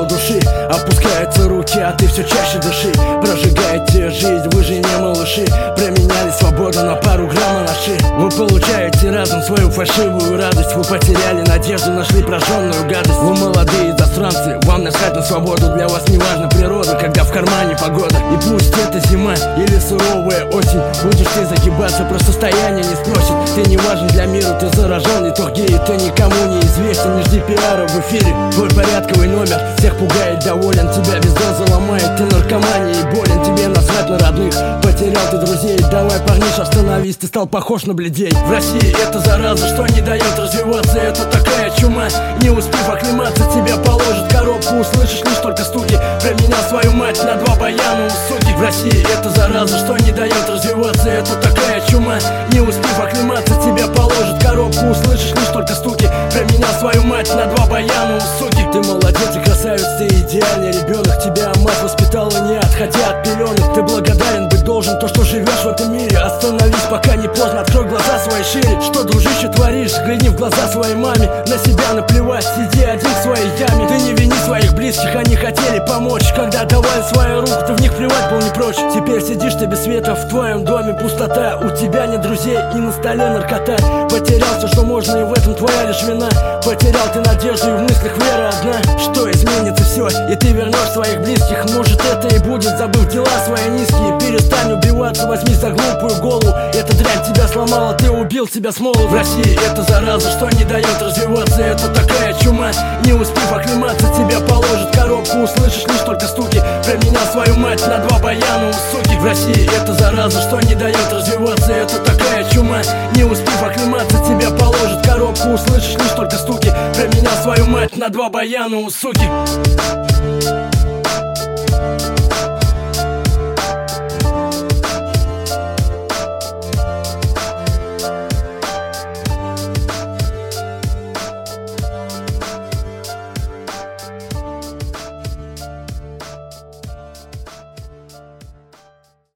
души. Опускаются руки, а ты все чаще дыши. Прожигаете жизнь, вы же не малыши. Променяли свободу на пару грамм анаши. Вы получаете разом свою фальшивую радость. Вы потеряли надежду, нашли прожженную гадость. Вы молодые засранцы, вам насрать на свободу. Для вас не важна природа, когда в кармане погода. И пусть это зима или суровая осень, будешь ты загибаться, просто состояние не спросит. Ты не важен для мира, ты заражен, не то где, и ты никому не известен. Не жди пиара в эфире, твой порядковый номер всех пугает, доволен. Тебя без дозы ломает, ты наркоманией болен. Тебе насрать на родных, потерял ты друзей. Давай, парниш, остановись, ты стал похож на бледей. В России это зараза, что не дает развиваться. Это такая чума, не успев оклематься, тебя положат коробку. Услышишь лишь только стуки, променял свою мать на два баяна у суки. В России это зараза, что не дает развиваться. Это такая чума, не успев оклематься, тебя положат коробку. Услышишь лишь только стуки, променял свою мать на два баяна у суки. Ты молодец и красавец, ты идеальный ребенок. Тебя мать воспитала не отходя от пеленок. Ты благодарен быть должен, то, что живешь в этом мире. Остановись, пока не поздно, открой глаза свои шире. Что, дружище, творишь? Взгляни в глаза своей маме. На себя наплевать, сиди один в своей яме. Ты не вини своих близких, они хотели помочь. Когда давали свою руку, ты в них плевать был не прочь. Теперь сидишь ты без света, в твоем доме пустота. У тебя нет друзей и на столе наркота. Потерял все, что можно, и в этом твоя лишь вина. Потерял ты надежду, и в мыслях вера одна. Что изменится все, и ты вернешь своих близких. Может это и будет, забыв дела свои низкие. Перестань убиваться, возьми за глупую голову. Эта дрянь тебя сломала, ты убил себя с молоду. В России это зараза, что не дает развиваться. Это такая чума, не успев оклематься, тебя положат коробку. Услышишь лишь только стуки, променял свою мать на два баяна у суки. В России это зараза, что не дает развиваться. Это такая чума, не успев оклематься, тебя положат коробку. Услышишь лишь только стуки, променял свою мать на два баяна у суки.